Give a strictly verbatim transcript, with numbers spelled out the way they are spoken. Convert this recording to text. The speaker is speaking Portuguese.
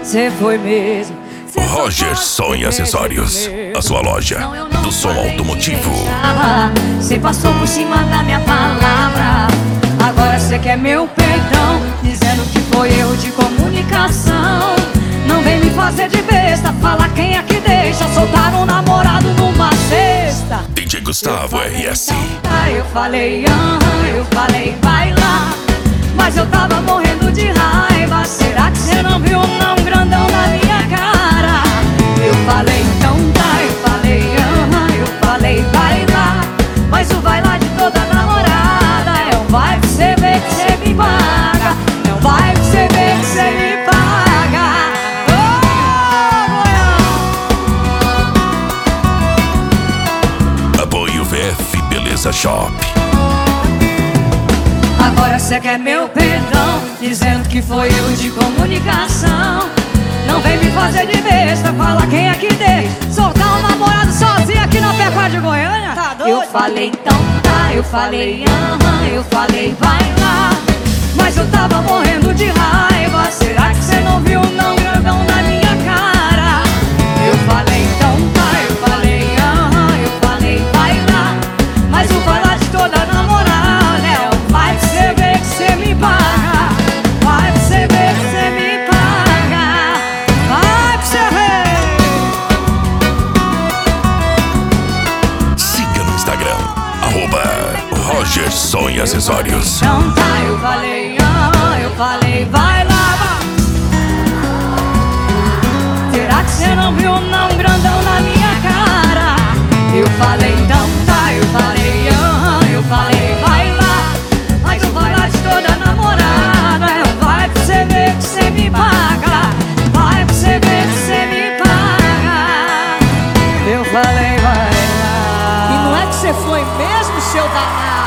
Cê foi mesmo. Cê Roger Som e Acessórios, a sua loja do som automotivo. Cê passou por cima da minha palavra. Agora cê quer meu perdão, dizendo que foi erro de comunicação. Não vem me fazer de besta, fala quem é que deixa soltar um namorado numa cesta. D J Gustavo R S. Então, eu falei, aham, eu falei, vai lá. Mas eu tava morrendo de raiva. Será que cê não viu não grandão na minha cara? Eu falei, então tá, eu falei, aham, eu falei, vai lá. Mas o vai lá de toda namorada é um vai que cê vê que cê me paga. É um vai que cê vê que cê me paga. Oh, apoio V F Beleza Shop. Agora cê quer meu perdão, dizendo que foi erro de comunicação. Não vem me fazer de besta, fala quem é que deixa soltar um namorado sozinho aqui na Pecuária de Goiânia. Tá doido? Eu falei, então tá, eu falei, aham, eu falei, vai lá. Mas eu tava morrendo de raiva. Será que cê não viu não grandão na minha cara? Eu falei, então tá, eu falei, aham, eu falei, vai lá. Mas o vai lá de toda namorada é um vai que cê vê que cê me paga. Vai que cê vê que cê me paga. Vai que cê vê. Siga no Instagram, arroba Roger Som e Acessórios. Então tá, eu falei, ah, eu falei, vai lá, vai. Será que cê não viu não grandão na minha cara? Eu falei, então tá, eu falei, ah, eu falei, vai lá. Mas eu vai lá de toda namorada é um vai que cê vê que cê me paga. Vai que cê vê que cê me paga. Eu falei, vai lá. E não é que você foi mesmo, seu danado?